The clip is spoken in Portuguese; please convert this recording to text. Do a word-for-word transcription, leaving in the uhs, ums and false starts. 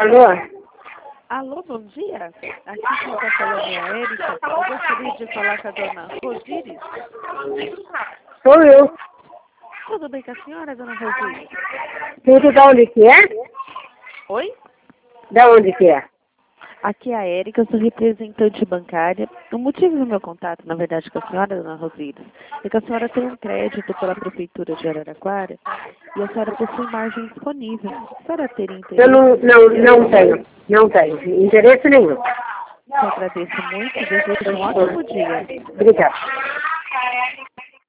Alô? Alô, bom dia. Aqui quem está falando é a Érica. Eu gostaria de falar com a dona Rosíris. Sou eu. Tudo bem com a senhora, dona Rosíris? Tudo da onde que é? Oi? Da onde que é? Aqui é a Érica, eu sou representante bancária. O motivo do meu contato, na verdade, com a senhora, dona Rosíris, é que a senhora tem um crédito pela Prefeitura de Araraquara e a senhora possui margem disponível. A senhora teria interesse? Eu não, não, não tenho. Não tenho. Interesse nenhum. Eu agradeço muito e desejo um ótimo dia. Obrigada.